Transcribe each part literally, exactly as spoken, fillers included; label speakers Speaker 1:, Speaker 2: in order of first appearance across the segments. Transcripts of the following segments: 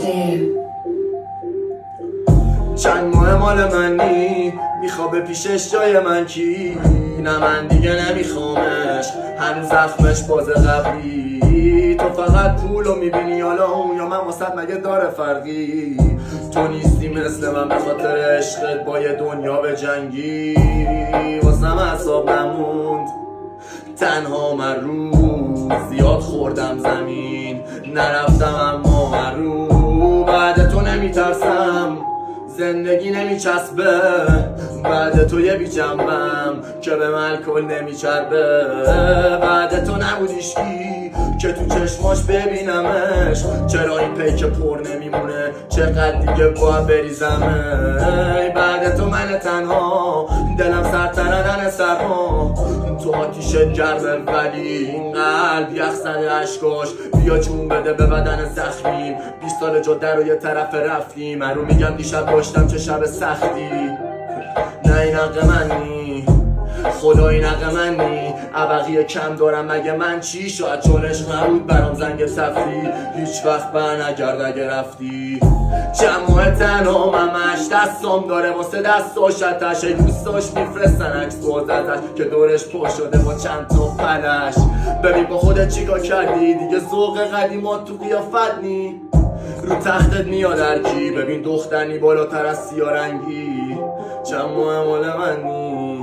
Speaker 1: چند ماه مال منی میخوابه پیشش جای من کی؟ نه من دیگه نمیخوامش، هنوز زخمش باز قبلی. تو فقط پولو میبینی حالا اون، یا من واسط مگه داره فرقی؟ تو نیستی مثل من به خاطر عشقت با یه دنیا به جنگی. واسم اعصاب نموند تنها من روز، زیاد خوردم زمین نرفتم اما من رو. بعد تو نمیترسم زندگی نمیچسبه، بعد تو یه بی جنبم که به من کل نمیچربه. بعد تو نبودیش کی که تو چشماش ببینمش، چرا این پیک پر نمیمونه چقدر دیگه باید بریزمه. بعد تو من تنها دلم سرتردن سرما، تو آتیشت گرمه ولی این قلب یخ زده اشکاش. بیا جون بده به بدن زخمیم، بیست سال جده رو یه طرف رفتیم. من رو میگم دیشب داشتم چه شب سختی. نه این حق منی خدا، این حق منی. عبقی کم دارم مگه من چی؟ شاید چونش نبود برام زنگ تفری، هیچ وقت بر نگرد اگه رفتی. چند ماه تنها ممش دستام داره واسه دستاشتش، ای دوستاش میفرستن عکس بازتش که دورش پر شده با چند تا پلش. ببین با خودت چیکار کردی دیگه، ذوق قدیمات تو قیافت نی. رو تختت میاد هرکی، ببین دخترنی بالاتر از سیارنگی. چند ماه مال منی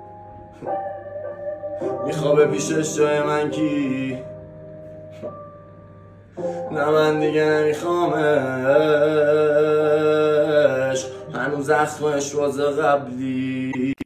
Speaker 1: میخوابه پیشش جای من کی؟ نه من دیگه نمیخوامش، هنوز زخمش باز قبلی.